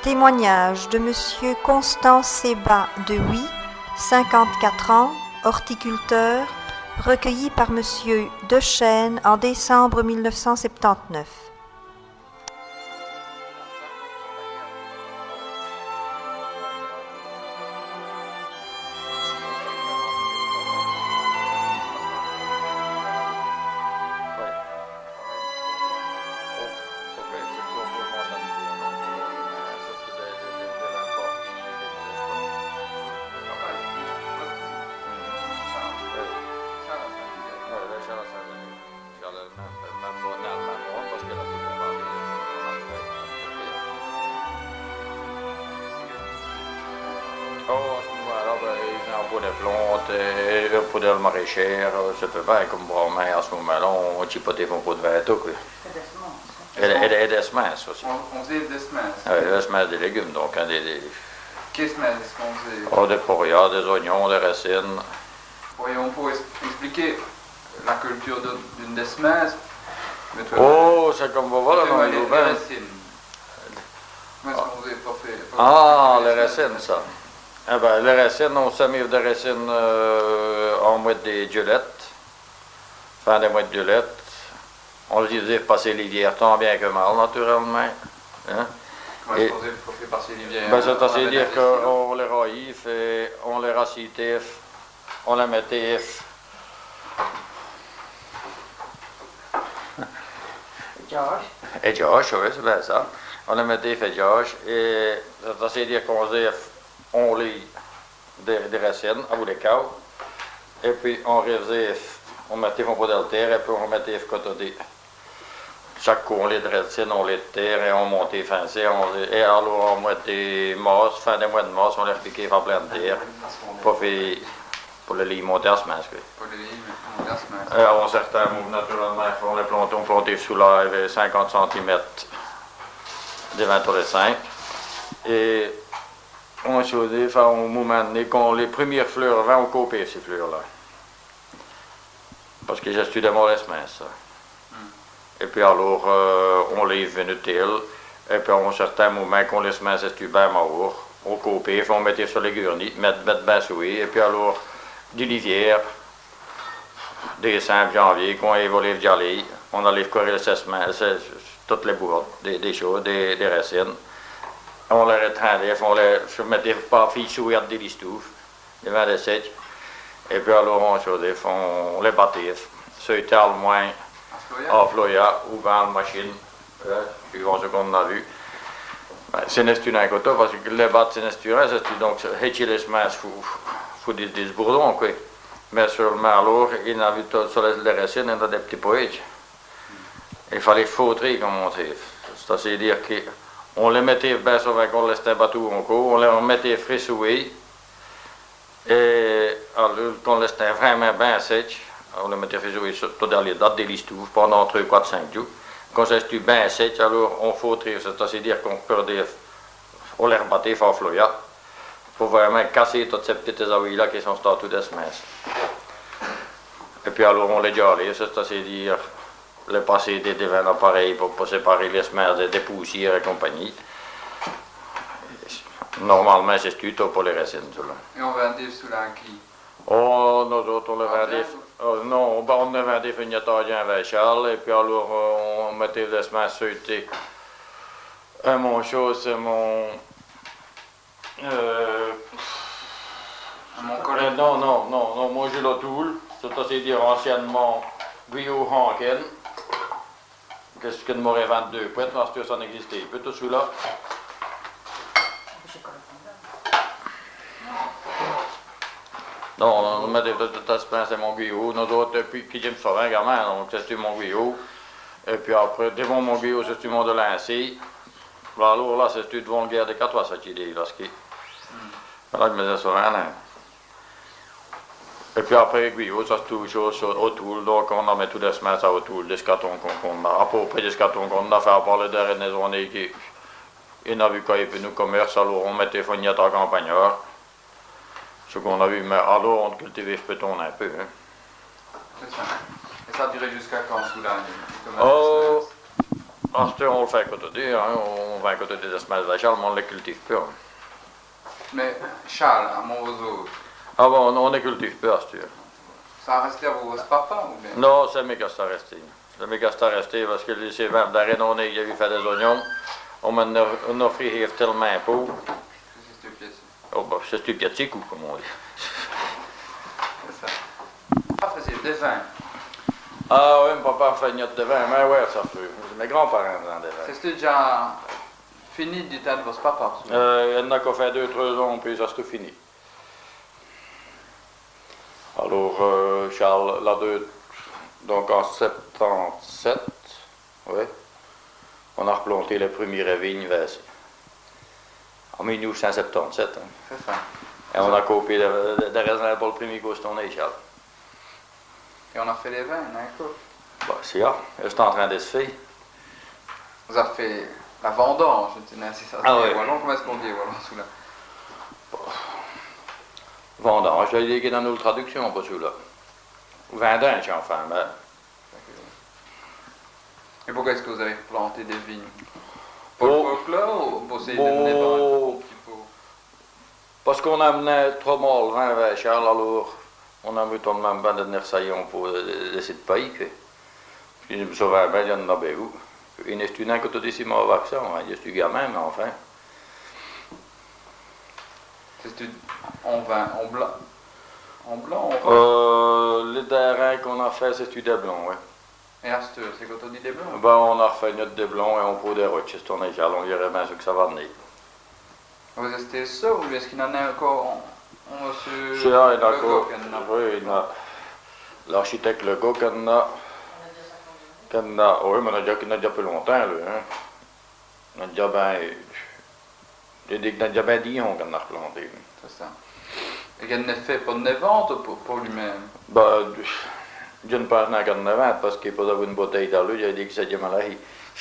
Témoignage de Monsieur Constant Sébat de Huy, 54 ans, horticulteur, recueilli par Monsieur Dechêne en décembre 1979. På del maraîchère, ça peut pas comme vraiment à ce moment-là, on chipotait un peu de verre quoi. Et des semences aussi. On faisait des semences. Oui, des semences de légumes, donc hein, Quelles semences est-ce qu'on faisait? Oh, des poiriers, des oignons, des racines. On pourrait expliquer la culture d'une des semences. Oh, c'est comme vous voyez, les racines. Comment est-ce qu'on faisait pour faire? Ah, les racines, ça. Eh ben, les racines, on s'est mis des racines en moite des violettes, fin des moites violettes. On les faisait passer l'hiver tant bien que mal, naturellement. Hein? Comment est-ce qu'on faisait pour faire passer l'hiver? Ben, c'est-à-dire qu'on les raillait, on les racitait, on les mettait. Et Josh, oui, c'est bien ça. On les mettait fait Josh, et c'est-à-dire qu'on faisait on lit des racines, à bout des caves, et puis on refaisait, on mettait un peu de terre, et puis on mettait côté. Chaque coup, on lit de racines, on lit de terre, et on montait foncé, et alors on mettait masse, fin des mois de masse, on les repiquait en plein de terre, pour le lit monter à semence. Pour le lit monter à semence. Alors, certains mouvements, naturellement, on les plantait sous l'air, 50 cm de 25, et on choisit, enfin, au moment donné, quand les premières fleurs vont, on couper ces fleurs-là. Parce que j'ai studié mon semences. Et puis alors, on les vénutile, et puis à un certain moment, quand les semences sont bien mortes, on coupait, on mettait sur les gurnis, mettre bien souillé, et puis alors, du l'hiver, décembre, janvier, quand il volait d'y aller, on allait courir les semences, toutes les bourdes, des choses, des racines. On les retendait, on les mettait pas sous des listoufs, devant des secs. Et puis alors on chaudait, on les battait. C'était le moins à Floya ou dans la machine, suivant ce qu'on a vu. C'est une côté parce que les battes, c'est donc les semences, il faut des bourdons, quoi. Mais seulement alors, il y avait sur les racines, il y avait des petits poètes. Il fallait fautrer, comme on dit. C'est-à-dire que on les mettait bien sûr avec on laissait battu encore, on les mettait frissoués, et alors, quand on les laissait vraiment bien sec, on les mettait frissoués dans les dates des listoufs pendant 3, 4, 5 jours. Quand c'était bien sec, alors on fautrait, c'est-à-dire qu'on perdait, on les rebattait en floya, pour vraiment casser toutes ces petites aouilles-là qui sont dans toutes les semences. Et puis alors on les jalait, c'est-à-dire les passer devant l'appareil pour séparer les semences des poussières et compagnie. Normalement, c'est tout pour les racines. Et on vendait sous la qui? Oh, nous autres, on les vendait. Non, on les vendait une taille avec Charles, et puis alors on mettait les semences sautées. Mon chose, c'est mon. Mon collègue? Non, moi j'ai la Toul, c'est-à-dire anciennement Guyot Hanken. Qu'est-ce que m'aurait 22 points, parce que ça n'existait plus, tout celui-là. Non, on mettait tout c'est mon Guyot. Nous autres, depuis que j'aime ça, un gamin, donc c'est mon Guyot. Et puis après, devant mon Guyot, c'est mon de Lancy. Alors là, c'est devant le guerre des 14, ça qui dit, là, ce qui. Là, je me disais ça, hein. Et puis après, Guyot, ça c'est toujours autour, donc on a mis tous les semences autour des scatons qu'on a, à peu près des scatons qu'on a fait à part les dernières journées qui. Il n'a vu qu'il y avait nous commerce, alors on mettait fognette en campagnard. Ce qu'on a vu, mais alors on cultivait ce péton un peu. Hein. C'est ça. Et ça durait jusqu'à quand sous l'année? Oh, On le fait côté, hein, on va côté des semences vaches, mais on ne les cultive plus. Hein. Mais Charles, à Montreau, Ah bon, on ne cultive plus à ce tour. ça a resté à vos papas ou bien? Non, c'est mes gars, c'est resté. C'est mes gars, c'est resté parce que les sévères d'arrêt, on a eu fait des oignons. On m'a offert tellement pour. C'est cette pièce. Oh, bah, c'est du petit coup, comme on dit. C'est ça. Ah, faisait des vins. Ah oui, mon papa fait une note de vin, mais ouais, ça fait. Mes grands-parents faisaient des vins. C'était déjà fini du temps de vos papas? Il y en a qui ont fait 2-3 ans, puis ça c'est tout fini. Alors, Charles, donc en 77, oui, on a replanté les premières vignes vers en 1977. Hein. C'est ça. Et on a copié des raisins pour le premier costoné, Charles. Et on a fait les vins, d'accord? Bah, c'est là, c'est en train de se faire. Vous avez fait la vendange, je ne sais si ça se Ah dit. ouais. Wallon, comment est-ce qu'on dit Wallon sous là? Vendange, je l'ai dit dans nos traductions, pas celui-là. Ou vendange, enfin, mais. Et pourquoi est-ce que vous avez planté des vignes? Pour le folklore ou pour essayer de mener un petit peu? Parce qu'on amenait trop mal le vin vers Charles, alors on a mis tout le même bande de nersaillons pour laisser de pays. Puis je me bien, il y en a bien où. Il y a une qui a dit si mauvais que ça, il y a du gamin, mais enfin. C'est en vin, en blanc? En blanc, en vin? Les terrains qu'on a fait, c'est du des blancs, oui. Et à ce c'est quand on dit des blancs? Ben, on a refait notre des blancs et on prend des roches, c'est tourné Charles, on dirait bien ce que ça va venir. Vous restez ça ou est-ce qu'il y en a encore en monsieur C'est là, il y en a Legault encore. qu'il y en a? Oui, il y en a. L'architecte Legault, qu'il y en a. Oui, mais il y en a déjà plus longtemps, là. Hein. On a déjà bien. Il y a déjà bien 10 ans qu'on a replanté. C'est ça. Et qu'il ne fait pas de vente ou pour lui-même? Ben, je ne pense pas qu'on a vente parce qu'il peut avoir une bouteille dans lui, il a dit que c'est du malade.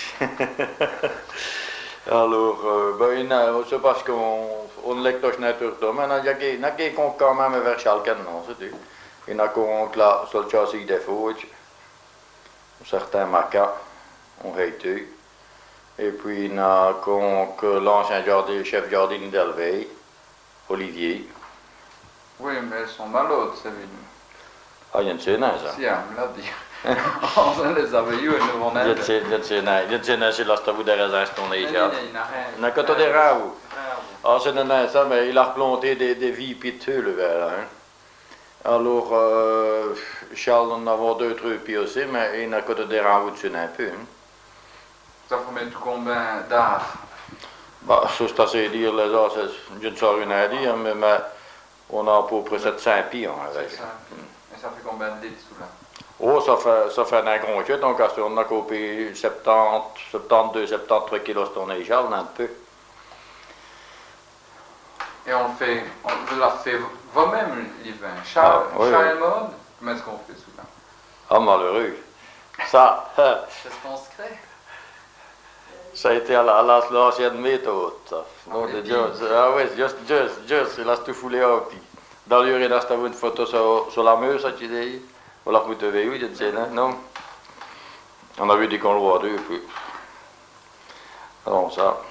Alors, ben, c'est parce qu'on lectoche nature, mais il y a qui comptent quand même vers Charles non, c'est tout. Il y en a qui comptent là, sur le châssis des fouilles, certains macas ont été. Et puis il y en a qui ont l'ancien chef jardin d'Elveille, Olivier. Oui, mais elles sont malades, ces vignes. Ah, il y a une scène, ça. Si, elle me l'a dit. On les avait eu, elles nous Il y a une scène, c'est là, c'est à vous des raisins, c'est ton Il échelle. n'y a rien. Il y en a que t'as des rares, vous. Ah, c'est non, ça, mais il a replanté des vies piteux, le verre, hein. Alors, Charles en a 2-3 puis aussi, mais il n'a que des rares dessus un peu. Hein. Ça faut mettre combien d'art? Bah, ça, c'est assez dire, les arts, je ne sais rien à dire, mais on a à peu près 700 pieds avec. C'est ça. Et ça fait combien de litres sous là? Oh, ça fait un grand jet, donc on a coupé 72, 73 kilos de tournée, Charles, un peu. Et on le fait, vous la fait vous-même, les vins. Charles, oui, Charles Mode, comment est-ce qu'on fait sous là? Ah, malheureux. Ça, Qu'est-ce qu'on se crée? ça a été à l'ancienne méthode, ça. Non, les ah oui, juste, il a tout foulé à puis. Dans l'urine, il a une photo sur la mur, ça, tu dis? Voilà, vous te voyez, je ne sais pas, non? On a vu des qu'on le voit d'eux, puis. Alors, ça.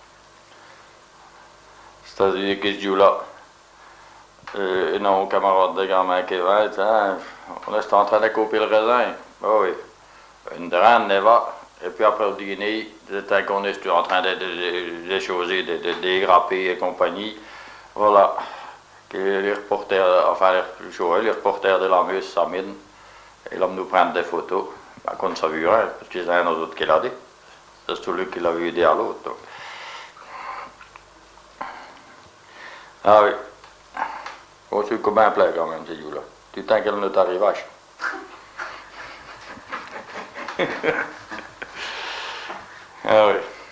C'est-à-dire que ce jour-là, et nos camarades de gamin qui vont, hein, on est en train de couper le raisin. Oh oui, une draine, va. Et puis après le dîner, c'était qu'on est en train de choses, de dégrapper et compagnie. Voilà. Que les reporters, enfin les reporters de la muse s'aminent. Et là, nous prennent des photos. Ben, qu'on ne s'est vu rien, parce qu'il y en a un autre qui l'a dit. C'est celui qui l'a vu dire à l'autre. Donc. Ah oui. Oh, c'est comme un plat quand même, ces jours-là. Tu t'en qu'elle ne t'arrive vache. Ah oui.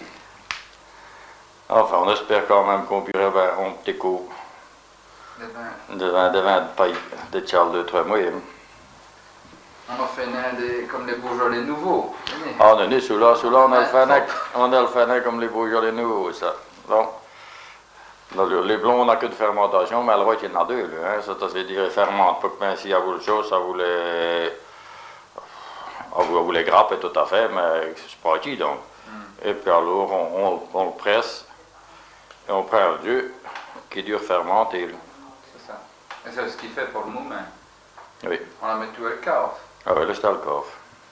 Enfin, on espère quand même qu'on pourrait avoir un petit coup de vin de paille de Charles de Trémoy. On a fait comme les Beaujolais nouveaux. Ah, non, celui-là, on a le fait comme les Beaujolais nouveaux, ça. Bon. Les blonds, on n'a que de fermentation, mais le roi, il y en a deux. Là, hein. Ça, c'est dire, fermente pas que ben, si à vous le chose, ça voulait. À vous les grappe tout à fait, mais c'est pas qui donc. Et puis alors, on le presse et on prend un œuf qui dure fermenter. C'est ça. Et c'est ce qu'il fait pour le moment. Oui. On la met tout à le cave. Ah oui, là c'est le coffre.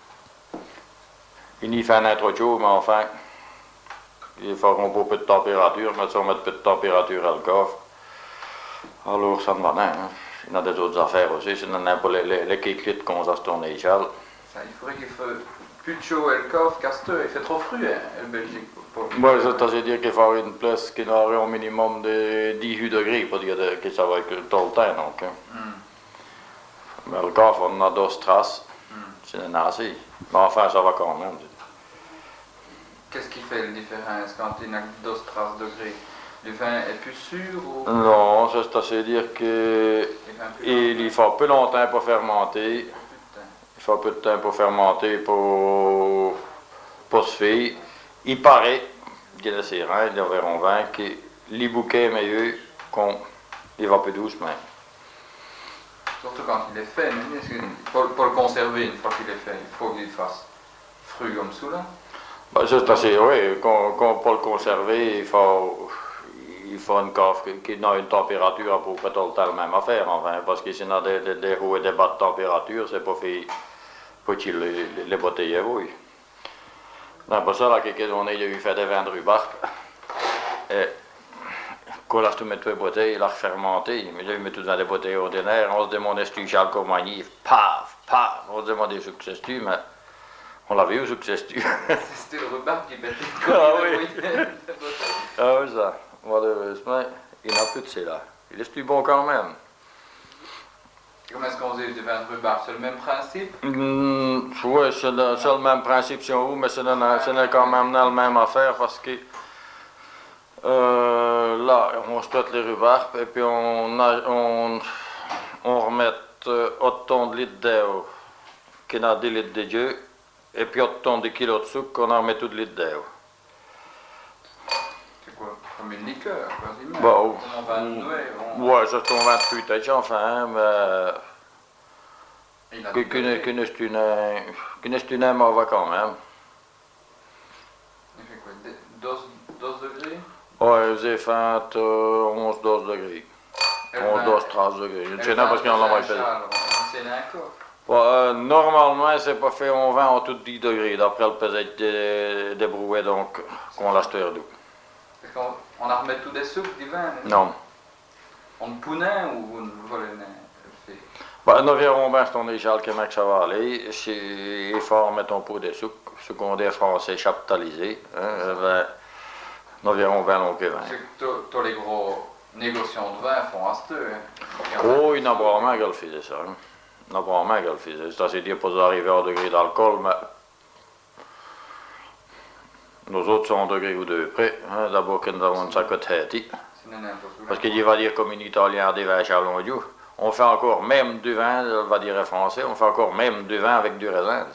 Il y fait un trop chaud, mais enfin, il faut un peu de température, mais si on met peu de température à le coffre, alors ça ne va pas. Hein. Il y a des autres affaires aussi, c'est pas les kéklites qu'on a tourné l'échelle. Il faudrait qu'il fasse plus de chaud à le cave qu'à ce il fait trop froid en Belgique. Moi, c'est-à-dire qu'il faut une place qui aurait au minimum de 18 degrés pour dire que ça va être tout le temps. Donc, hein. Mais le coffre, on a 2 traces, c'est un assez. Mais enfin, ça va quand même. Qu'est-ce qui fait la différence quand il y a 2 traces degrés? Le vin est plus sûr ou... Non, ça c'est-à-dire qu'il faut peu longtemps pour fermenter. Il faut peu de temps pour fermenter pour se faire. Il paraît, il y a des sérins, il y a environ 20, que les bouquets meilleurs il va plus doucement. Surtout quand il est fait, pour le conserver une fois qu'il est fait, il faut qu'il fasse fru comme ça là. Ben, c'est assez, oui, pour le conserver, il faut une coffre qui a une température à peu près tout le temps la même affaire, enfin, parce que sinon des hauts et des bas de température, c'est pas fait pour qu'il les bouteilles oui. Donc pour ça, là, quelques années, il a eu fait des vins de rhubarbe. Et quand on a tout mis toutes les bouteilles, il a refermenté, mais là, il met tout dans des bouteilles ordinaires, on se demandait si tu Charles Comagny, paf, paf, on se demandait ce que c'est, mais on l'avait eu ce que c'est. C'était le rhubarbe qui mettait Ah oui. Ah oui, ça. Malheureusement, il n'a plus de cela. Il est plus bon quand même. Comment est-ce qu'on dit du vin de rhubarbe? C'est le même principe? Oui, c'est le même principe si on veut, mais c'est quand même la même affaire parce que là, on stotte les rhubarbes et puis on remet 8 tonnes de litres d'eau qui n'a 10 litres de Dieu et puis 8 tonnes de kilos de sucre qu'on en remet tout de litres d'eau. Comme une liqueur, quasiment. Bon, on va nouer, ouais, ça c'est un vin de fruitage, enfin, mais qu'une estune mauvais quand même. Il fait quoi, 12 degrés? Ouais, j'ai fait 11-12 degrés. 11-12-13 degrés. Je ne sais pas parce qu'il en a moins fait. Normalement, c'est pas fait en vin en tout 10 degrés, d'après le pesage des brouets, donc, qu'on laisse terre d'eau. Est-ce qu'on a remet tout des sucres, du vin? Non. On le pounin ou on vole Ben, environ ben, c'est ton échelle que ça va aller. Il faut remettre un pot de sucre, secondaire français chaptalisé. Hein, ben, environ 20 longs que 20. C'est que tous les gros négociants de vin font à ce hein. Oh, il n'a pas vraiment qu'elle faisait ça. Hein. Il n'a pas vraiment qu'elle faisait. C'est-à-dire pas d'arriver à un degré d'alcool, mais nous autres sommes à un degré ou deux près. Hein, d'abord que nous avons une sacotte. Parce qu'il va dire comme un Italien des vins chalondieux. On fait encore même du vin, on va dire en français, on fait encore même du vin avec du raisin.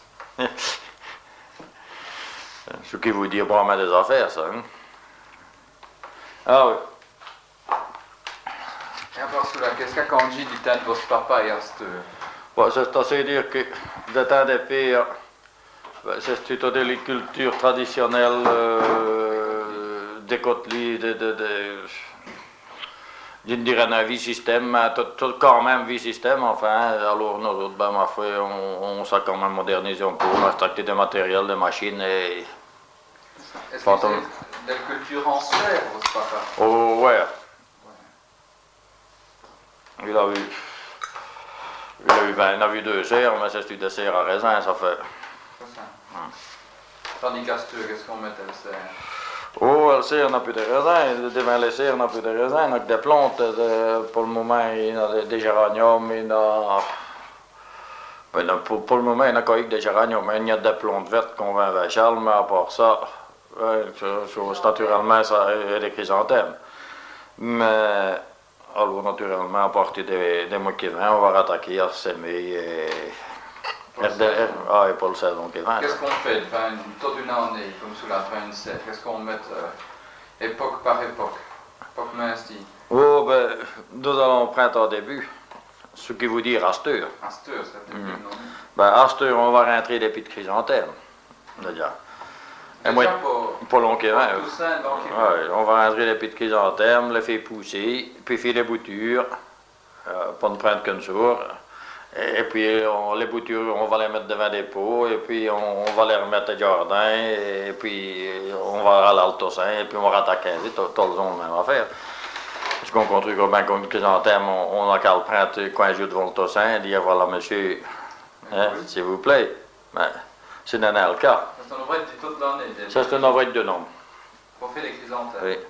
Ce qui vous dit vraiment des affaires, ça. Hein? Ah oui. Et à part cela, qu'est-ce qu'on dit du temps de votre papa et à ce bon, c'est à dire que le temps des pires, c'est plutôt de la culture traditionnelle des côteliers, je dirais un vie système, mais tout quand même vie système, enfin, alors nous autres, ben ma foi, on s'est quand même modernisé un peu, on a acheté des matériels, des machines et... Est-ce que c'est de la culture en serre, votre papa? Oh, ouais. Il a vu 2 serres, mais c'est des serres à raisin, ça fait... C'est ça. Tandis qu'à qu'est-ce qu'on met à le serre? Oh, le serre n'a plus de raisin, devant les serres n'a plus de raisin, il n'a que des plantes, pour le moment il y a des géraniums, pour le moment il n'y a que des géraniums, il y a des plantes vertes qu'on vend avec Charles, mais à part ça, naturellement ça il y a des chrysanthèmes. Mais, alors naturellement à partir des mois qui viennent, on va rattaquer à semer et pour le saison qui vient. Qu'est-ce qu'on fait de vin toute une année, comme sous la 27? Qu'est-ce qu'on met époque par époque? Époque ainsi. Oh, ben, nous allons au printemps début. Ce qui veut dire Astur. Astur, c'est début, non? Ben, Astur, on va rentrer des petites chrysanthèmes. Déjà. Et moi, pas long qu'il va. Toussaint, donc, Ouais, on va rentrer les petites chrysanthèmes, les faire pousser, puis faire les boutures, pas ne prendre qu'une sourde. Et puis les boutures, on va les mettre devant des pots, et puis on va les remettre au jardin, et puis on va aller au Toussaint, et puis on va rattaquer, tout le monde même affaire. Parce qu'on construit comme une chrysanthème, on a qu'à le prendre quand je devant le Toussaint, et dire voilà monsieur, hein, Oui. s'il vous plaît. Ben, c'est dans le cas. C'est un ouvrage de toute l'année. Ça, c'est un ouvrage de nom. Pour faire les chrysanthèmes. Oui.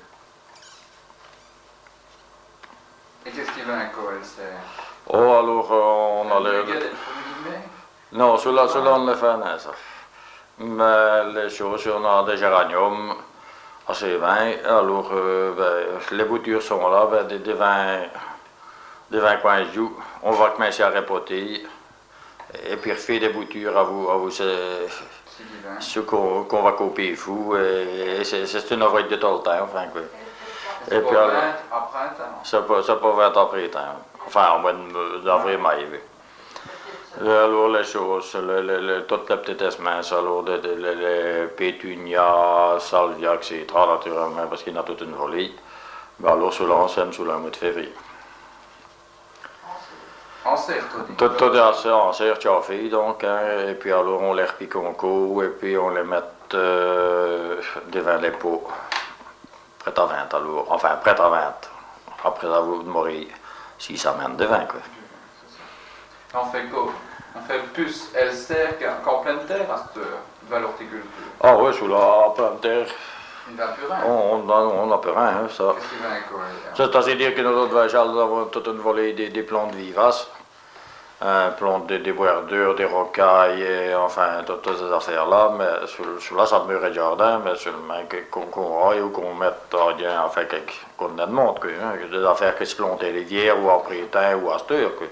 Et qu'est-ce qui va encore, elle sert? Oh, alors, on a le... Non, celui-là, on le fait, non, ça. Mais les choses, on a des géraniums assez vins. Alors, les boutures sont là, des vins coins de joue. On va commencer à répoter. Et puis refaire des boutures à vous ce qu'on va couper fou. Et c'est une œuvre de tout le temps, enfin, quoi. Et puis, alors, à printemps? ça peut être après temps. Enfin, au mois d'avril-mai, oui. Alors, les choses, toutes les petites essences, alors, les pétunias, salvia, etc., naturellement, parce qu'il y en a toute une volée. Ben, alors, cela, on sème sous le mois de février. En serre, Tout est assez en serre chauffé, donc, hein, et puis alors, on les repique en coup, et puis on les met devant les pots. Prêt à 20, alors, enfin, prêt à 20, après avoir mourir, si ça mène devant, quoi. On fait quoi? On fait plus elle sert qu'en pleine terre à cette heure, de l'horticulture. Ah oui, sous la pleine terre, Il n'y a plus rien. on n'a plus rien, hein, ça. Qu'est-ce qui va encore? C'est à dire que nous autres végétales, nous avons toute une volée des plantes vivaces, plantes des boerdures, des rocailles, et, enfin, toutes ces affaires-là, mais celui-là, ça meurt au jardin, mais seulement qu'on raille ou qu'on mette en lien, enfin, qu'on demande, quoi, hein, des affaires qui se plantent à l'hiver ou après temps ou à cette heure, quoi.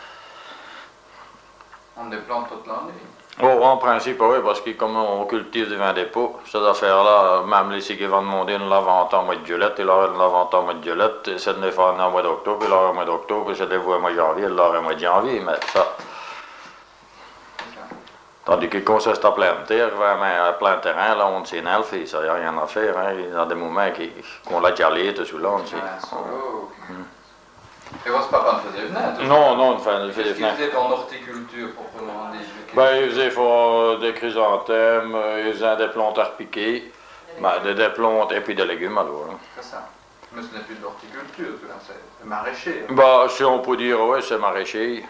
On des plantes toute l'année. Oh, en principe, oui, parce que comme on cultive devant des pots, ces affaires-là, même les qui vont demander une lavante en mois de violette, et là, une lavante en mois de violette, c'est de les faire en mois d'octobre, et là, en mois d'octobre, c'est de les voir en mois de janvier, et là, en mois de janvier, mais ça. Tandis que quand c'est à plein terre, vraiment à plein terrain, là, on sait n'elle fait, ça, il n'y a rien à faire, hein. Il y a des moments qu'on l'a jalé, tout là, on sait. Et votre papa ne faisait venir? Non, il fait des Qu'est-ce qu'il fenêtres. faisait en horticulture, proprement dit? Ben, ils faisaient des chrysanthèmes, ils faisaient des plantes à repiquer, ben, des plantes et puis des légumes alors. Hein. C'est ça. Mais ce n'est plus de l'horticulture, c'est maraîcher. Hein. Ben, si on peut dire, oui, c'est maraîcher.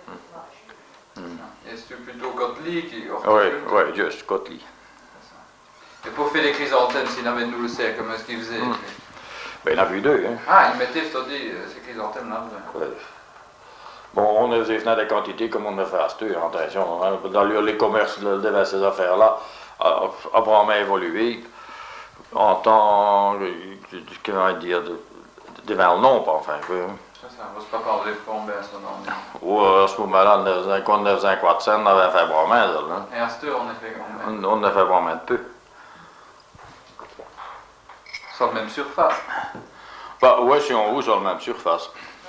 Et c'est plutôt Kotli qui Oui, juste Kotli. Et pour faire les chrysanthèmes, s'il avait nous le sait, comment est-ce qu'il faisait? Ben, il y en a vu deux. Hein. Ah, il mettait, c'est-à-dire, ces chrysanthèmes là-dedans. Ouais. Bon, on faisait des quantités comme on a fait à cette heure, attention. Hein. Dans les commerces devant ces affaires-là, a vraiment évolué en temps, comment dire, devant le nombre, enfin. C'est ça, votre papa avait plombé à son nom. Ou à ce moment-là, quand on faisait 4 cents, on avait fait vraiment hein. Et à cette heure, on a fait combien? On a fait vraiment de peu. Sur la même surface? Bah, oui, si on roule sur la même surface.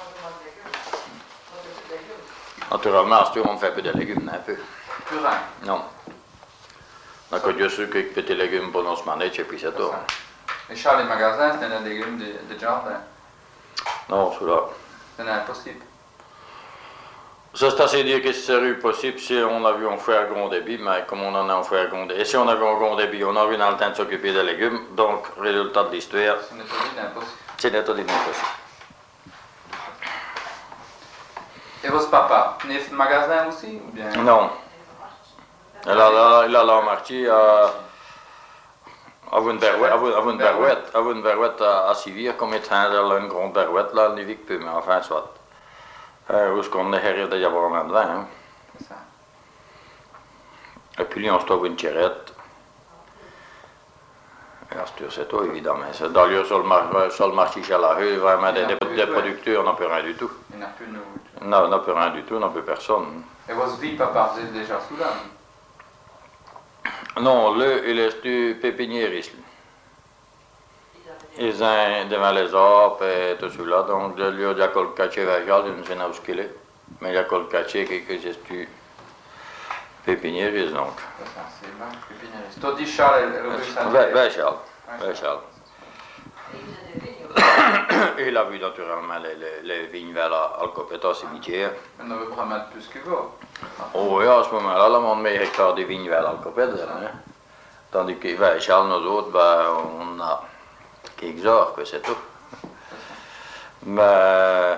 Naturellement, à ce on fait un peu de légumes, un peu. Plus rien. Non. On a connu ceux qui ont des légumes pour nos manettes et puis c'est tout. Et Charles, les magasins, c'était des légumes de jardin? Non, celui-là. C'est impossible. Ça, c'est assez dire que c'est possible si on a vu un frère grand débit, mais comme on en a un frère grand débit. Et si on avait un grand débit, on avait dans le temps de s'occuper des légumes, donc, résultat de l'histoire, Ce n'est pas impossible. c'est nettement impossible. Et votre papa, tenait ce magasin aussi ou bien? Non. Il a la marché à une berouette à Sivir, comme étant une grande berouette, là, il n'y peu, mais enfin, soit. Où est-ce qu'on est arrivé d'y avoir un devant, hein. C'est ça. Et puis, on se trouve une tirette. Et c'est tout, évidemment. D'ailleurs, sur le marché Chalaru, vraiment, des producteurs, on n'a plus rien du tout. Il n'y en a plus de nourriture. Non, on n'a plus rien du tout, on n'a plus personne. Et votre vie, papa, faisait déjà sous là? Non, il est pépiniériste. Ils sont devant les arbres et tout cela, donc lui, il y a le quartier végétal, il ne sait pas où il est. Mais il y a le quartier qui est Pépiniériste, donc. C'est bien, pépiniériste. Toi, dis Charles, Ben Charles. Ben Charles. Et il a vu naturellement les vignes vers Alcopeta, cimetière. On ne veut pas mettre plus que vous. Oh oui, à ce moment-là, là, on met hectares de vignes vers Alcopeta. Hein. Tandis que ben, Charles, nous autres, ben, on a quelques heures, c'est tout. Mais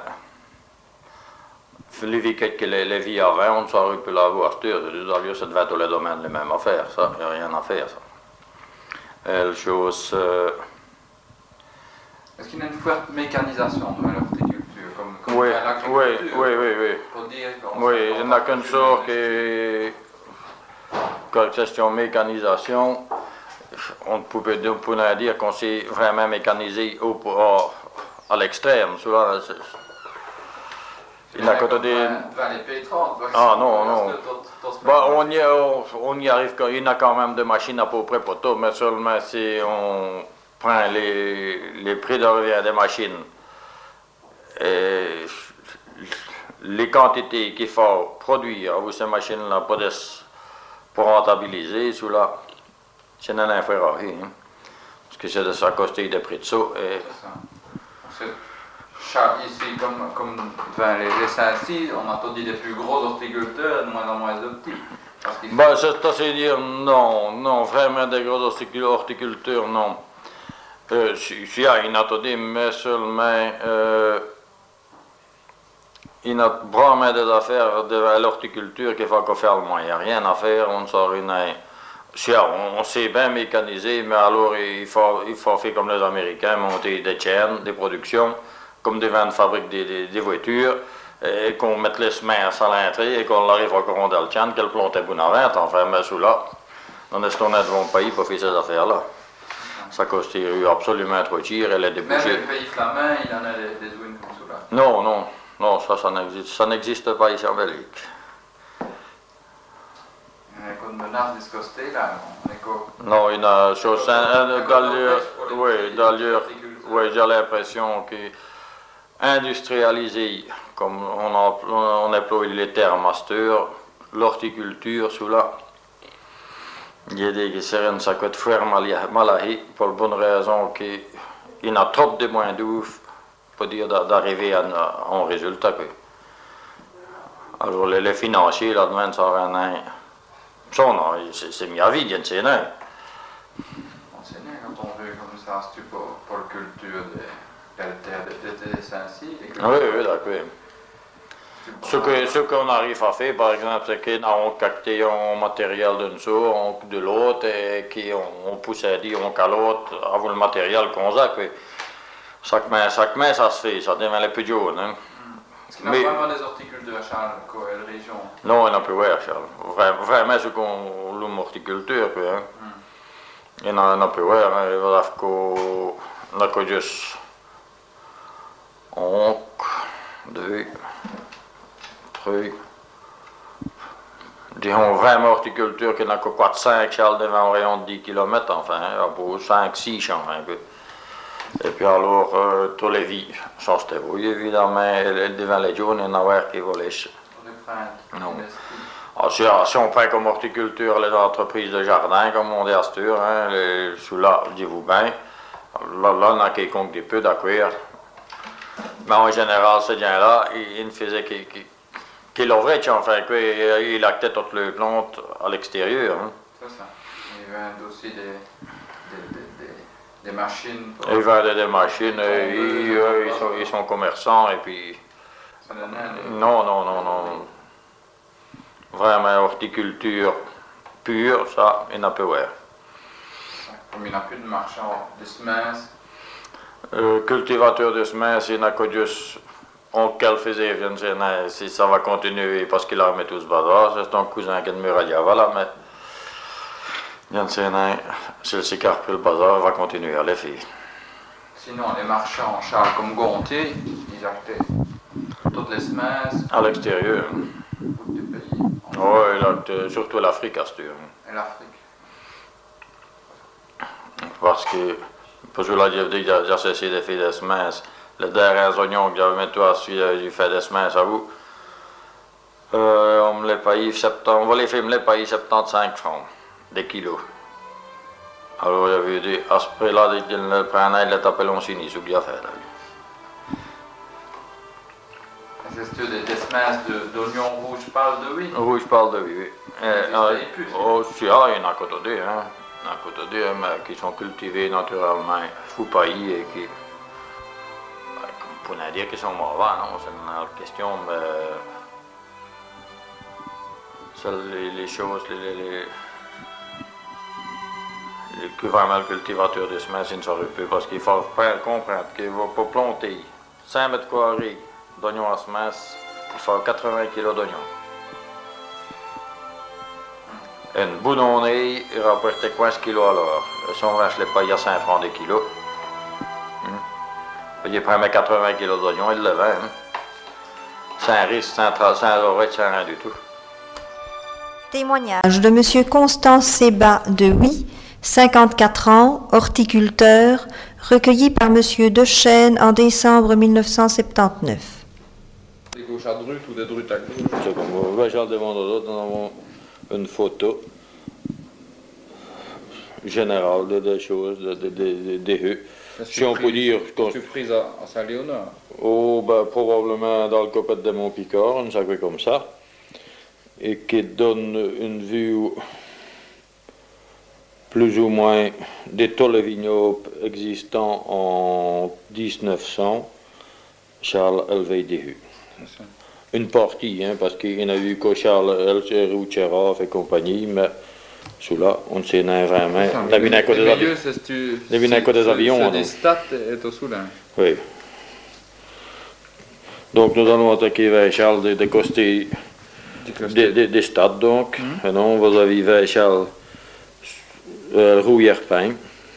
les viquettes que les vies avant, on ne saurait plus la voir. C'est-à-dire, ça devait être tous les domaines les mêmes affaires, ça. Il n'y a rien à faire, ça. Et la chose. Est-ce qu'il y a une forte mécanisation dans l'horticulture comme oui, l'agriculture? Oui. Pour dire oui, il n'y en a qu'une sorte qui. Quand question mécanisation, on pouvait dire qu'on s'est vraiment mécanisé à l'extrême. Il y a des... les P30. Ah non. Bah, on y arrive, il y en a quand même des machines à peu près pour tout, mais seulement si on prend les prix de revient des machines et les quantités qu'il faut produire avec ces machines-là pour rentabiliser, cela, c'est un inférieur, hein, parce que c'est de ça coster des prix de ça. Ici, comme les Saint-Cyr, on a entendu des plus gros horticulteurs, de moins en moins de petits. Ben, c'est dire non, vraiment des gros horticulteurs, non. Il y a une entendu, mais seulement il y a vraiment des affaires de l'horticulture qu'il faut qu'on fasse le moins. Il n'y a rien à faire, on sort une. On sait bien mécaniser, mais alors il faut faire comme les Américains, monter des chaînes, des productions, comme devant une fabrique des voitures, et qu'on mette les semences à l'entrée et qu'on arrive à courir dans le champ, qu'elle plante bon avant, enfin, mais sous-là, on est tourné devant le pays pour faire ces affaires-là. Ça coûte absolument trop cher, elle est débouchée. Même le pays flamand, il en a des ouines comme cela. Non, ça n'existe pas ici en Belgique. Il y a une menace discostée là, non, il y a une chose, oui, j'ai l'impression que industrialiser, comme on emploie les termes master, l'horticulture, cela, il y a des sirènes, ça coûte faire malahi, pour la bonne raison qu'il y a trop de moins d'ouf pour dire d'arriver à un résultat. Alors les financiers, là, demain, ça aura un... c'est mis à vide, il y a une scène. Quand on veut comme ça, c'est pour la culture des Saint-Cyr. Oui, d'accord. Ce qu'on arrive à faire, par exemple, c'est qu'on capte un matériel d'une sorte, de l'autre, et qu'on pousse à dire qu'à l'autre, avec le matériel qu'on a. Chaque main, ça se fait, ça devient les plus jaunes. Hein. Est-ce qu'il y a vraiment des horticulteurs, Charles, quelle région? Non, il n'y en a plus, Charles. Vraiment, ce qu'on loue horticulture, hein. Il n'y en a plus, il y a juste 1, 2, 3, disons vraiment horticulture qui n'a que 4-5 Charles devant un rayon de 10 km, enfin, pour 5-6 champs, un peu. Et puis alors, tous les vies sont stérouillés, évidemment, devant les jaunes, il y en a qui volaient. Non. Alors, si on prend comme horticulture les entreprises de jardin, comme on dit à Astur, hein, sous-là, dis-vous bien, là, on a quelconque des peu d'accueillir. Mais en général, ces gens-là, ils ne faisaient qu'il ouvrait, enfin, il actait toutes les plantes à l'extérieur. Hein. C'est ça. Il vend aussi des machines. Ils vendent des machines, ils sont commerçants, et puis... Non. Vraiment, horticulture pure, ça, il n'y en a plus. Comme il n'y a plus de marchands de semences. Cultivateur de semences, il n'y en a que juste... Qu'elle faisait, si ça va continuer, parce qu'il a remis tout ce bazar, c'est ton cousin qui est de Muralia, voilà, mais... C'est le sicard puis le bazar va continuer à les faire. Sinon, les marchands, Charles, comme Gontier, ils achetaient toutes les semences. À l'extérieur. Du pays. Oui, surtout l'Afrique, à ce tour. Et l'Afrique. Parce que là, j'ai cessé de faire des semences. Les derniers oignons que j'avais mis toi, j'ai fait des semences à vous. On me les paye, on va les faire me les payer 75 francs, des kilos. Alors, il y avait des aspects là, le prendre, il est appelé on s'y sous bien faire. C'est des semences d'oignons rouges pâles de oui. Rouge pâle de oui. Oh, si, il y en a à côté d'eux, hein. À côté d'eux, mais qui sont cultivés naturellement, sous pays et qui. On pourrait dire qu'ils sont mauvais, non, c'est une autre question, mais. Les choses, les vraiment le cultivateur de semences, il ne saurait plus parce qu'il faut faire comprendre qu'il ne va pas planter 5 mètres carrés d'oignons à semences pour faire 80 kg d'oignons. Une boudonnée, il rapportait 15 kg à l'heure. Si on vache les paille à 5 francs des kilos, il prend 80 kg d'oignons, il le vend. Sans risque, sans oreille, sans rien du tout. Témoignage de M. Constant Sébat de Huy, 54 ans, horticulteur, recueilli par M. Dechêne en décembre 1979. Des gauches à drute ou des drutes à gauche? C'est comme Vachal devant d'autres, nous avons une photo générale des choses, des rues. Si on peut dire. Tu prise à Saint-Léonard? Oh, ben, probablement dans le copette de Montpicard, une sacrée comme ça. Et qui donne une vue plus ou moins des tous les vignobles existants en 1900, Charles Helvédéhu. Une partie, hein, parce qu'il y en a eu que Charles Roucherov et compagnie, mais celui-là, on ne sait pas vraiment. On a vu un côté des avions. C'est des stats et au Soulin. Oui. Donc nous allons attaquer vers Charles de Costé. Des stades donc, et non, vous avez Charles Rouillerpin,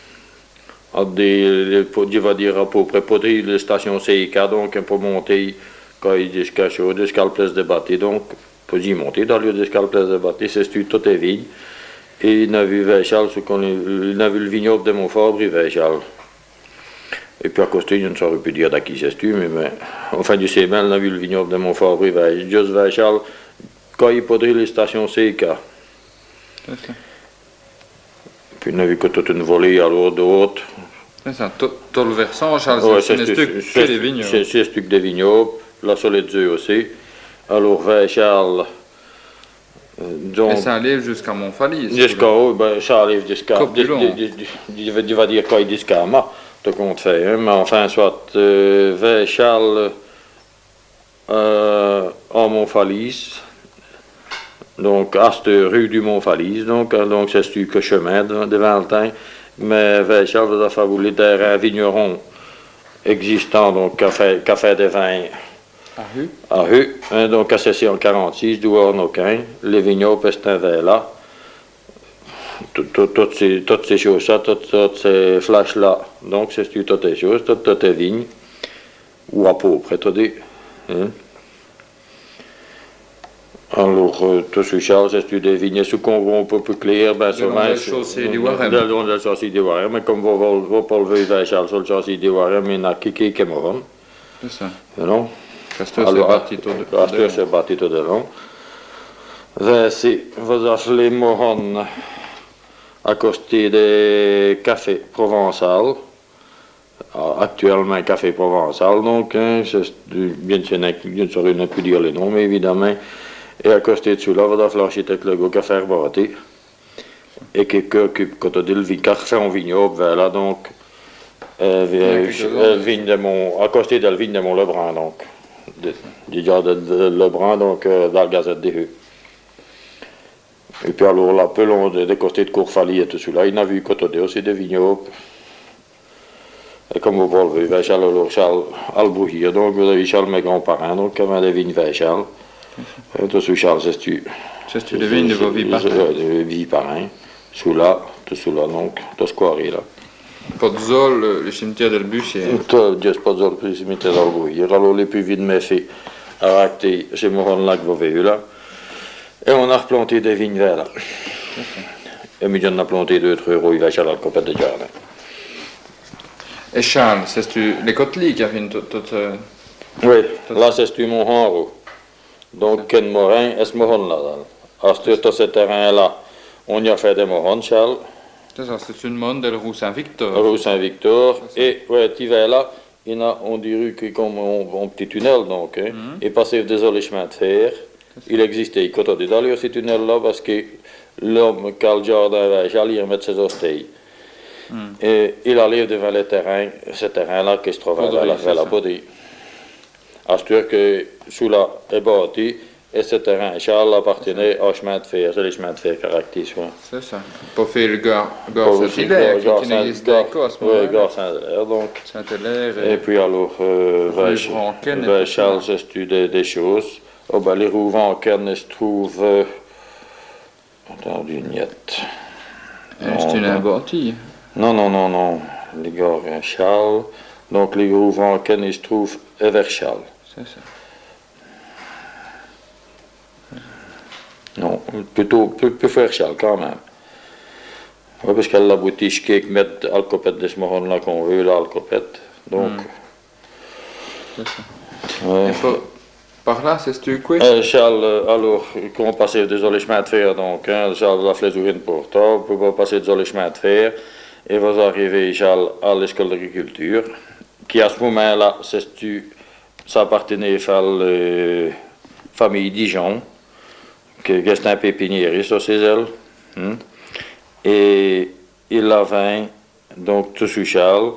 je vais dire à peu près pour la station CIK, donc pour monter quand il jusqu'à chaud, jusqu'à la place de bâti, donc pour y monter dans le lieu jusqu'à la place de bâti, c'est tout est vide, et il a vu Charles, il a vu le vignoble de Montfabre, et Charles. Et puis à côté, je ne saurais plus dire d'à qui c'est, mais enfin du Séban, il a vu le vignoble de Montfabre, juste Charles. Quand il podrit les stations CIK. Puis on a vu que toute une volée à l'autre d'autres. C'est ça, tout le versant, Charles, c'est un stuc que des vignobles. C'est un stuc des vignobles, la solide aussi. Alors vers Charles. Et ça arrive jusqu'à Montfalis. Ça arrive jusqu'à. Il va dire quoi il dit jusqu'à moi, tout compte fait. Hein, mais enfin, soit vers Charles à Montfalis. Donc, à cette rue du Montfalis, donc c'est le chemin de Valentin, mais vers Charles vous a fait terrain vigneron existant, donc café des vins à rue, hein, donc associé en 46, du Hornoquin, les vignobles, c'est un vers là, toutes ces choses-là, toutes ces flashs-là, donc c'est toutes les choses, toutes les vignes, ou à peu près, tu dis, hein. Alors, tout ce Charles, c'est des vignes sous qu'on voit un peu plus clair, ben c'est la chaussée du Warem. Dans la chaussée du Warem, mais comme vous ne pas lever vers Charles sur la chaussée du Warem, il y a qui est mort. C'est ça. Non? Castor s'est bâti tout de long. Castor s'est bâti tout de long. Voici, vous avez les Mohon à côté des cafés provençal. Actuellement, café provençal, donc, hein, bien sûr, je ne saurais plus dire les noms, mais évidemment. Et à côté de cela, vous avez l'architecte le gars qui a fait bâti et qui occupe, quand on dit le café en vignoble, voilà, donc, vigne de mon, à côté de la vigne de mon Lebrun, donc, du genre de Lebrun, donc, dans la Gazette des rues. Et puis alors, là, peu long de côté de Courfali et tout cela, il n'a vu quand on dit aussi des vignobles. Et comme vous pouvez le voir, Charles Albouhir, donc, vous avez Charles, mes grands-parents, donc, qui avaient des vignes vers Charles. Tout sous Charles, c'est des vignes de vos viviparins. Sous là, donc, tout ce qu'on là. Pozzol, le cimetière del Bûcher. Juste Pozzol, le cimetière d'Albouhir. Alors, les plus vides méfaits à acter, c'est Moron là que vous voyez là. Et on a replanté des vignes vers là. Et puis, on a planté 2-3 euros, il va chez la copette de jardin. Et Charles, c'est les Cotely qui a fait toute. Oui, là, c'est mon Henro. Donc, Ken Morin, est-ce mohon là? Sur ce terrain-là, on y a fait des mohons, Charles. C'est ça, c'est une monde de rue Saint-Victor. Rue Saint-Victor. Et, ouais, tu vas là, il y a, on dirait que comme un petit tunnel, donc, hein, et passer des chemins de fer. Il existait, quand on dit d'ailleurs, ce tunnel-là, parce que l'homme, Carl Jordan, j'allais remettre ses hosties. Et il arrive devant le terrain, ce terrain-là qui se trouve vers la Baudry. À ce que sous la est bâti, et ce terrain, Charles appartenait au chemin de fer, c'est les chemins de fer caractérisés. C'est ça. Pour faire le gare Saint-Hilaire, qui n'existait qu'à ce moment-là. Oui, gare Saint-Hilaire, donc. Saint-Hilaire. Et puis alors, Charles s'étudie des choses. Oh, ben, les roues Vanken se trouvent. Attendez, une miette. C'est une bâtie. Non. Les gares Charles. Donc, les roues Vanken, ils se trouvent vers Charles. C'est ça. Non, plutôt plus faire Charles quand même. Oui, parce qu'elle a la boutique qui met Alcopette de ce moment-là qu'on veut, l'Alcopette. Donc. C'est ça. Ouais. Par là, c'est ce que tu Charles, alors, quand on passait des chemins de fer, donc, hein, Charles a fait une porte, on peut passer des chemins de fer, et vous arrivez, Charles, à l'école d'agriculture, qui à ce moment-là, ça appartenait à la famille Dijon, qui est un pépiniériste, c'est elle. Et il avait, donc, tout sous Charles,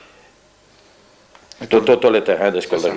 tout le terrain de l'école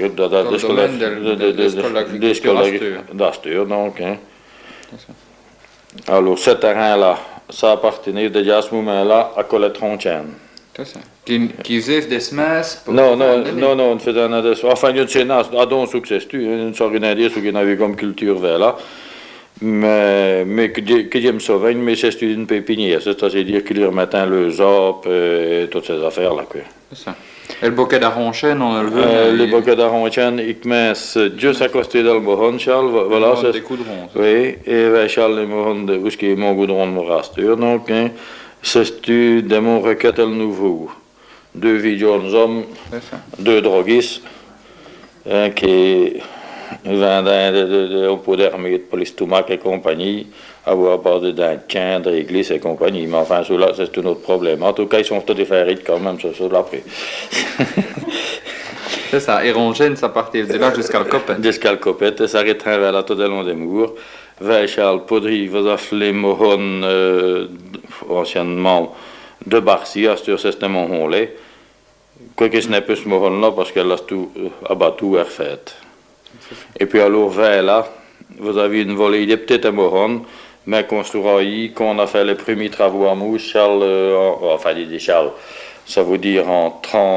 d'Astur, donc. Hein. Alors, ce terrain-là, ça appartenait déjà à ce moment-là à Colette Rontienne. C'est ça. Qui faisait des semences pour... Non, on faisait un des... Enfin, il y a une séance, à don succès, une sorte d'indien, ce qu'on avait comme culture vers là. Mais que j'aime sauver, mais c'est une pépinière, c'est-à-dire qu'il remettait le zop et toutes ces affaires-là, quoi. C'est ça. Et le bouquet d'Aronchen, on le veut. Le bouquet d'Aronchen, il commence juste à côté de Mohon, Charles. Voilà, c'est des goudrons. Oui, et Charles, le Mohon, où est-ce qu'il y a mon goudron de Morastur. Donc, hein, c'est de mon requête le nouveau. 2 vieux hommes, 2 droguistes, qui vendaient un pot d'hermite pour l'estomac et compagnie, avoir bordé d'un quin, de l'église et compagnie. Mais enfin, cela, c'est un autre problème. En tout cas, ils sont tous différents quand même, ça l'après. C'est ça, et Rongen, ça partait de là jusqu'à le Copette. Jusqu'à le Copette, et ça retrain vers la Todelon des Mours. Vers Charles Podry, vous avez Mohon, anciennement, de Barcy, à ce c'était Mohon-lait. Quoique ce n'est pas ce Mohon-là, parce qu'elle a tout abattu et refait. Et puis alors, vers là, vous avez une volée de petites Mohon, mais construit, qu'on a fait les premiers travaux à Mousse, Charles, enfin, il dit Charles, ça veut dire en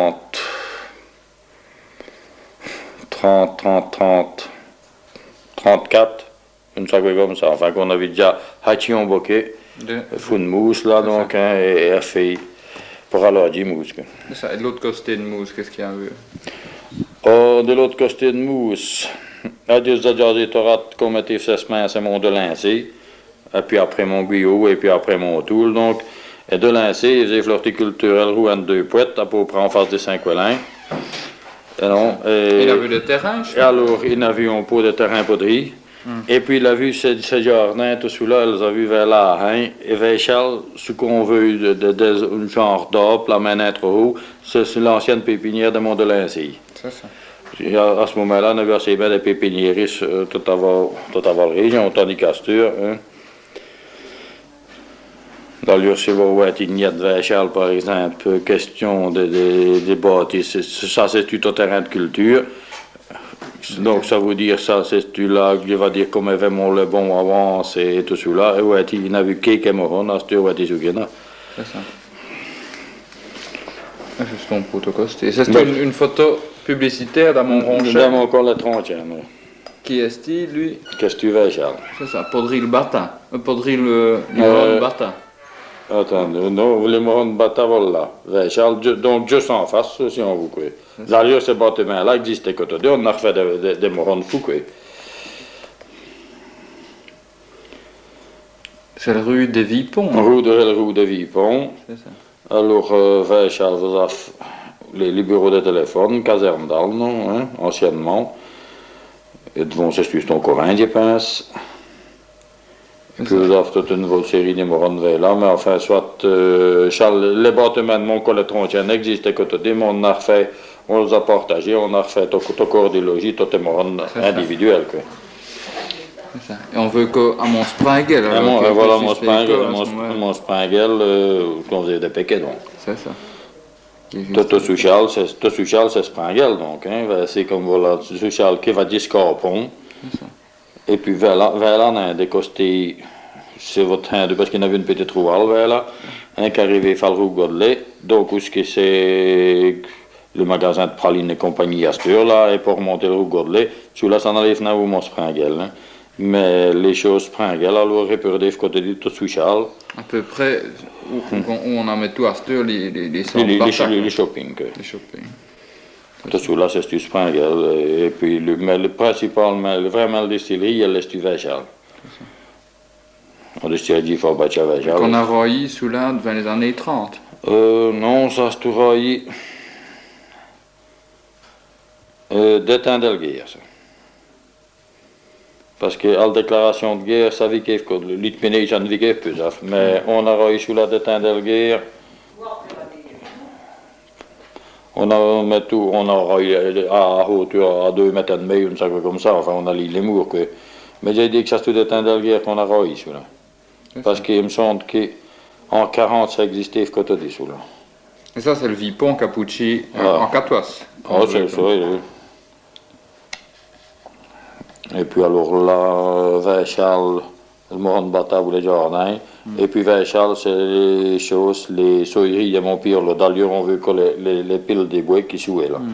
34, une chose comme ça, enfin, qu'on avait déjà Hachillon Bokeh, fou de mousse là, donc, hein, et fait pour aller à mousse. C'est ça, et de l'autre côté de mousse, qu'est-ce qu'il y a eu? Oh, de l'autre côté de mousse, à Dieu des torats, comme était fait semaine, c'est mon de Lincé, et puis après mon Guyot, et puis après mon Toul, donc, et de Lincé, il faisait l'horticulturel Rouen de Poètes, à peu près en face des Saint-Quelin. Il a vu le terrain? Et alors, il a vu un pot de terrain poterie. Et puis, il a vu ces jardins, tout cela, il a vu vers là, hein, et vers Charles, ce qu'on veut, un genre d'arbre, la main trop haut, c'est l'ancienne pépinière de Mont-de-Lincy. C'est ça. À ce moment-là, on avait assez bien des pépiniéristes tout avant la région, tandis qu'Astur. Hein. Dans l'Ursuva Tignette vers Charles, par exemple, question des bâtisses, ça c'est tout au terrain de culture. Donc ça veut dire ça, c'est tout là, je vais dire comme vraiment le bon avance et tout cela. Et ouais, il n'a vu qu'est Moron, Astur, ouais, c'est ça. Juste ton protocosté. C'est une photo publicitaire dans mon ronchon. Dans mon corps, la 30e. Qui est-il, lui? Qu'est-ce que tu veux, Charles? C'est ça, Podry le Bata. Podry le Bata. Attendez, non, les morons de Bata, voilà. Charles, donc juste en face, si on vous croit. D'ailleurs, ce bâtiment-là existait quand on a refait des morons de fou, quoi. C'est la rue des Vipons. Rue de Vipons. C'est ça. Alors, Charles, vous avez les bureaux de téléphone, caserne d'Alne, hein, anciennement. Et devant, c'est juste encore un, je pense. Puis vous avez toute une nouvelle série de morons là, mais enfin, soit, Charles, les bâtiments de mon collègue tronçon n'existaient que tout des on a refait, on les a partagés, on a refait tout corps des logis, tout est morons individuel, quoi. Ça. Et on veut qu'à mon Sprangel. Voilà, mon Sprangel, qu'on faisait des paquets, donc. C'est ça. Tout social, c'est Sprangel, donc. Hein, c'est comme voilà, social qui va dire Scarpon. Et puis vers là, on a décosté, c'est votre train parce qu'il y avait une petite rouale vers là, un qui arrivait à Falrou Godelet, donc où c'est le magasin de pralines et compagnie Astur là, et pour remonter le rue Godelet, sous là, ça n'allait venir au Mont Sprangel. Hein. Mais les choses Sprangel, alors répurdé côté du tout social. À peu près, où on en met tout Astur, les shopping. Les shopping. Tout cela, c'est du Sprangel. Et puis, mais le principal, vraiment le distillerie, il est du Véchal. On distillerie fort bâti Véchal. Qu'on a raillé sous là dans les années 30. Non, ça c'est tout raillé. Des temps de guerre, ça. Parce que à la déclaration de guerre, ça vit que l'Itméné, j'en vis plus. Mais on a raillé sous la des temps de guerre. On a raillé à hauteur à 2 mètres et demi, une chose comme ça. Enfin, on a les mours. Mais j'ai dit que ça c'est tout des temps de guerre qu'on a raillé sous là. Parce qu'il me semble qu'en 40, ça existait côté de sous là. Et ça, c'est le Vipon Capucci en Catoise. Ah, c'est ça, oui. Et puis alors là, Véchal, le moron de bataille ou les jardins. Et puis Véchal, c'est les choses, les soyeries de mon pire. Là. D'ailleurs, on veut que les piles des bois qui jouaient là.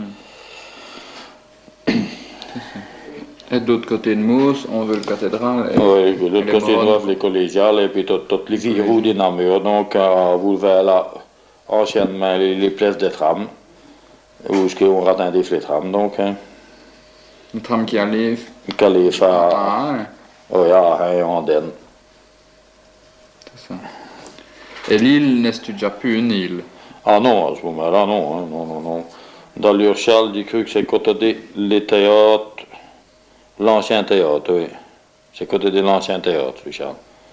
Et de l'autre côté de Mousse, on veut le cathédrale. Oui, de l'autre côté de Mousse, les collégiales, et puis toutes les villes roues des Namur. Donc, vous verrez là, anciennement, les places des trams, où on rattendait les trams. Donc, hein. Le tram qui allait. Qui allait faire. Oui, à Andenne. C'est ça. Et l'île, n'est-ce déjà plus une île? Ah non, à ce moment-là, non, hein, non. Dans l'Urchal, j'ai cru que c'est côté les théâtres, l'ancien théâtre, oui. C'est côté de l'ancien théâtre, Richard.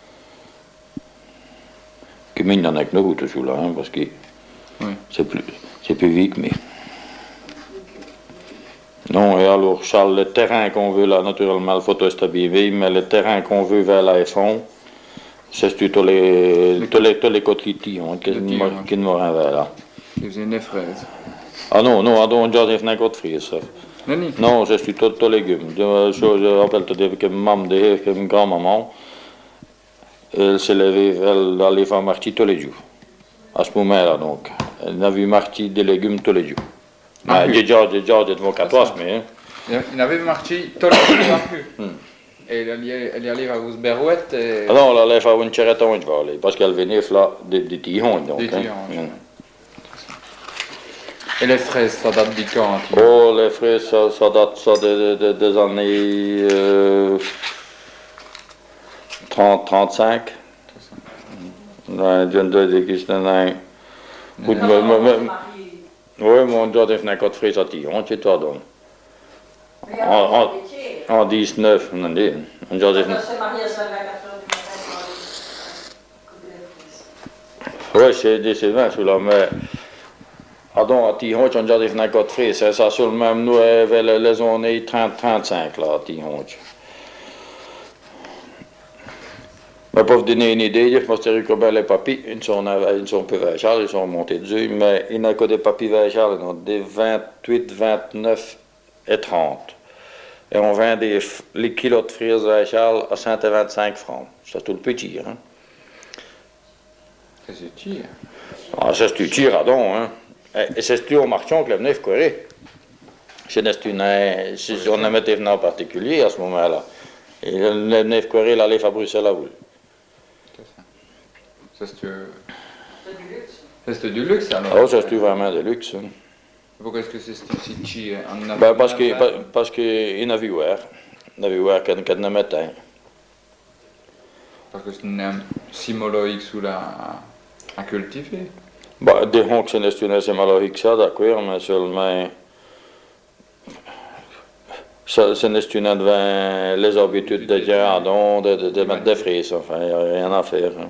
Qui mine dans avec nous, tout là, hein, parce que oui. C'est plus vite, mais. Non, et alors, Charles, le terrain qu'on veut là, naturellement, le photo est habillé, mais le terrain qu'on veut vers la F1, c'est tous les coquilletis qui ne m'auraient vers là. Ils faisaient des fraises. Ah non, on dirait qu'il y a un côté de fraises. Non, c'est tous les légumes. Je rappelle que ma grand-maman, elle s'est levée, elle allait faire marcher tous les jours. À ce moment-là, donc. Elle a vu marcher des légumes tous les jours. Ah, j'ai déjà devant 14, mais. Il avait marché tous les jours. Et elle allait à Ousberouette. Ah non, elle allait faire une charrette à aller, parce qu'elle venait là des tihons. Des tihons. Et les fraises, ça date du quand? Oh, les fraises, ça date des années 30-35. Oui, mon doigt est venu de fraises à tihon, c'est toi donc. En 19, on dit. On s'est marié à ça à 4 heures du matin. Oui, c'est 20 sous la mer. À Tihon, on a des côtes frises. C'est ça sur le même nous, vers les années 30-35, là, à Tihon. Mais pour vous donner une idée, je me suis dit que les papis, ils sont peu Véchal, ils sont montés dessus, mais il n'y a que des papis Véchal, ils ont des 28, 29 et 30. Et on vend les kilos de fraises Véchal à 125 francs. C'est tout le petit, hein. C'est tir. Ah, c'est du tir à don, hein. Et c'est au marchand que le neuf coré. Si on a mis des venants particuliers à ce moment-là. Et le neuf coré, il allait faire Bruxelles à vous. C'est du luxe. C'est du luxe alors? Ah, c'est vraiment de luxe. Hein. Pourquoi est-ce que c'est si cher? Parce qu'il n'a vu voir. Il n'a vu voir qu'il n'a matin. Parce que c'est une simoloïque sous à cultiver. Des honks c'est une simoloïque ça, d'accord, mais seulement. Ce n'est une devant les habitudes des gardons, de mettre des frises, enfin, il n'y a rien à faire. Hein.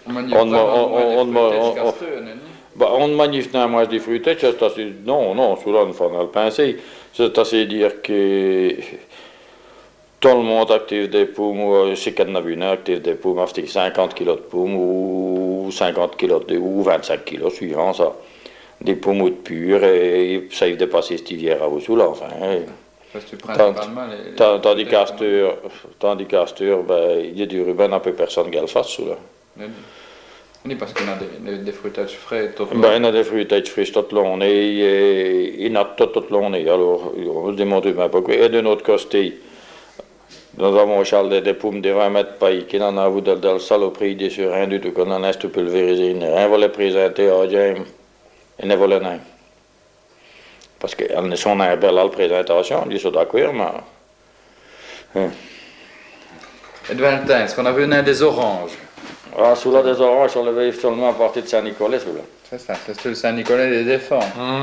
On ne manifeste pas moi des fruits, c'est assez. Non, cela ne faut pas le penser. C'est assez dire que tout le monde active des pommes, c'est qu'on a vu une active des pommes, 50 kg de pommes ou 50 kg ou 25 kg, suivant ça. Des pommes pures et ça y est dépassé cette hiver à vous sous là, enfin. Tandis qu'Astur, ben, il y a du ruban, un peu personne qui le fasse sous là. Oui, parce qu'il y a des fruitages frais tout le long. Ben, il y a des fruitages frais tout le long et il y a tout le long. Alors, on se demande même pourquoi. Et de notre côté, nous avons Charles des pommes de 20 mètres paille qui n'en a vu de le saloperie de sur rien du tout, qu'on en a tout pulvérisé. Rien va les présenter à James et ne va le nain. Parce qu'elles ne sont pas belles à la présentation, ils sont d'accord, mais. Et de Valentin, est-ce qu'on a vu des oranges? Ah, sous là des oranges, on les veut seulement à partir de Saint-Nicolas, sous là. C'est ça, c'est le Saint-Nicolas des défends.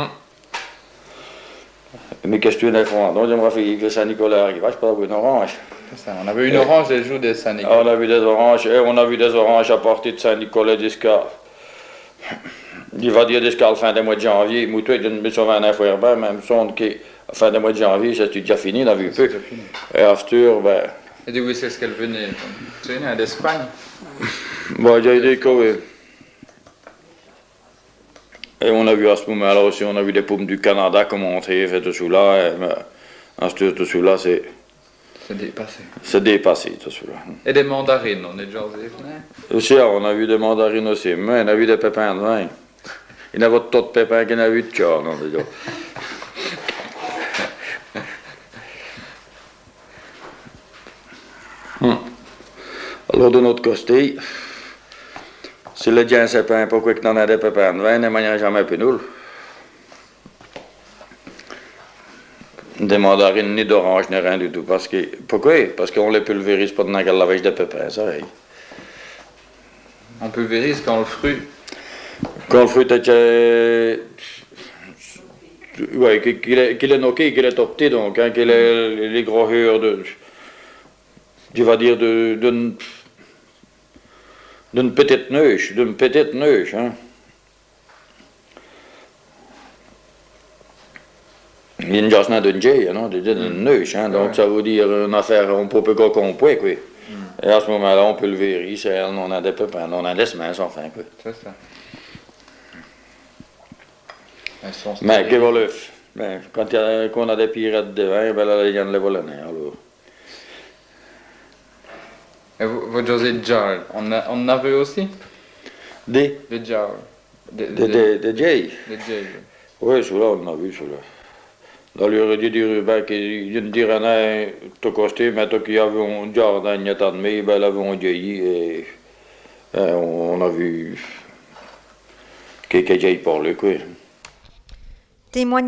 Mais qu'est-ce que tu fais? Donc, j'aimerais faire que Saint-Nicolas arrive, je peux avoir une orange. C'est ça, on a vu une orange les jours de Saint-Nicolas. On a vu des oranges, et on a vu des oranges à partir de Saint-Nicolas jusqu'à. Il va dire jusqu'à la fin du mois de janvier. Moi, toi, je me souviens d'un fois, même sonde qu'à la fin du mois de janvier, c'est déjà fini, on a vu peu. Et Astur, ben. Et d'où est-ce qu'elle venait? Tu venais d'Espagne? Bon, j'ai des cas, oui. Et on a vu à ce moment-là aussi, on a vu des pommes du Canada commencer, fait tout cela. Astur, tout cela, c'est. C'est dépassé. C'est dépassé, tout cela. Et des mandarines, on est déjà aussi, on a vu des mandarines aussi, mais on a vu des pépins de vin. Il y a votre tas de pépins qu'il y a vu de cœur, non, déjà. Alors, de notre côté, si le dien sait pas pourquoi il y en a des pépins de vin, ne mange jamais plus nul. Des mandarines, ni d'orange, ni rien du tout. Pourquoi? Parce qu'on les pulvérise pas dans qu'elle lavage des pépins, ça. On pulvérise quand le fruit. Quand le fruit est. Oui, qu'il est noqué, qu'il est opté, donc, hein, qu'il est les grosseurs de. Tu vas dire d'une petite neige, hein. Il y a une jasna d'une jaie, non, d'une neige, hein, donc ça veut dire une affaire, on peut pas qu'on peut, quoi. Et à ce moment-là, on peut le vérifier, on a des pépins, on a des semences, enfin, quoi. C'est ça. Mais que va le ben, quand on a des pirates de vin, ben là, les gens les volent, alors. Et vous José Jarl, on en a vu aussi? Des Jarl. Des jays. Des jays. Oui, celui-là, on a vu, celui-là. Dans le redit du ruban, qui ne dirait rien, tout costé, mais tout qui avait un jardin, il y a tant de mai, ben, il avait un jay, et on a vu quelques jays parler, quoi. Témoignage.